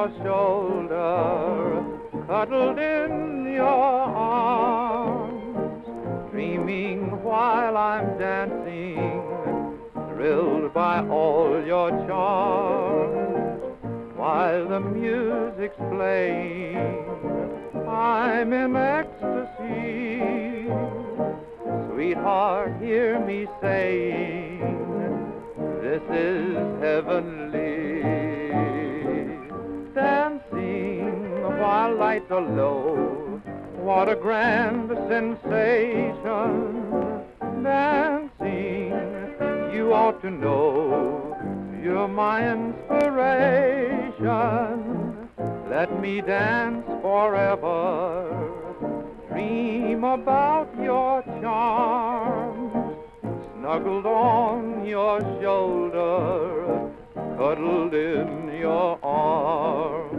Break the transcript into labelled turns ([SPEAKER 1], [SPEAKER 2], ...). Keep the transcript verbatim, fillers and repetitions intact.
[SPEAKER 1] your shoulder, cuddled in your arms, dreaming while I'm dancing, thrilled by all your charms. While the music's playing, I'm in ecstasy. Sweetheart, hear me saying, this is heavenly. Dancing while lights are low, what a grand sensation. Dancing, you ought to know, you're my inspiration. Let me dance forever, dream about your charms, snuggled on your shoulder, cuddled in your arms.